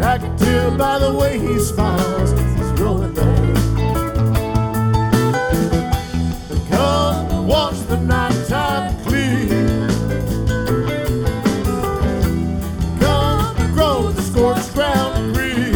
I can tell by the way he smiles, he's growing old. Come watch the nighttime clear. Come grow the scorched ground green.